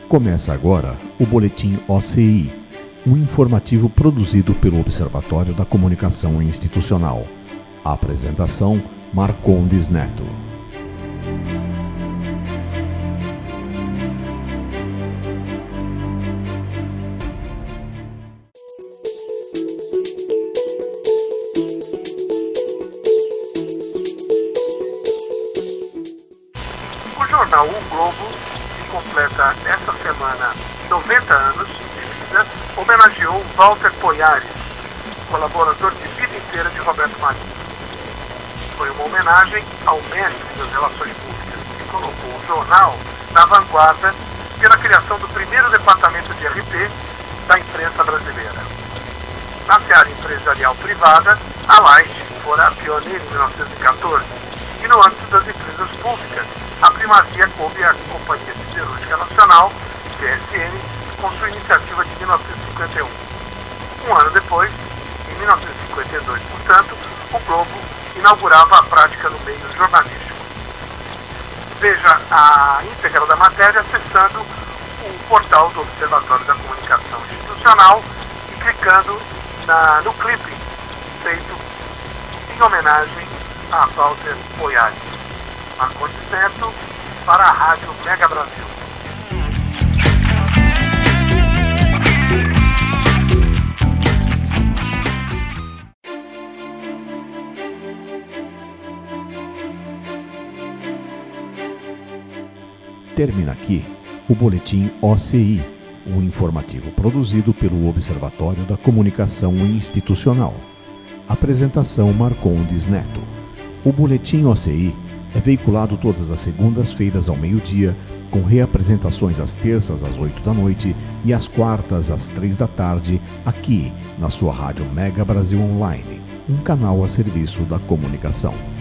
Começa agora o Boletim OCI, um informativo produzido pelo Observatório da Comunicação Institucional. A apresentação, Marcondes Neto. O jornal O Globo, que completa esta semana 90 anos de vida, homenageou Walter Poiares, colaborador de vida inteira de Roberto Marinho. Foi uma homenagem ao mestre das relações públicas que colocou o jornal na vanguarda pela criação do primeiro departamento de RP da imprensa brasileira. Na seara empresarial privada, a Light fora pioneira em 1914 e no âmbito das empresas públicas, a primazia coube à Companhia Siderúrgica Nacional, CSN, com sua iniciativa de 1951. Um ano depois, em 1952, portanto, o Globo inaugurava a prática no meio jornalístico. Veja a íntegra da matéria acessando o portal do Observatório da Comunicação Institucional e clicando no clipe feito em homenagem a Walter Poiares. Marcondes Neto para a Rádio Mega Brasil. Termina aqui o Boletim OCI, um informativo produzido pelo Observatório da Comunicação Institucional. Apresentação Marcondes Neto. O Boletim OCI é veiculado todas as segundas-feiras ao meio-dia, com reapresentações às terças às 8 da noite e às quartas às 3 da tarde, aqui na sua Rádio Mega Brasil Online, um canal a serviço da comunicação.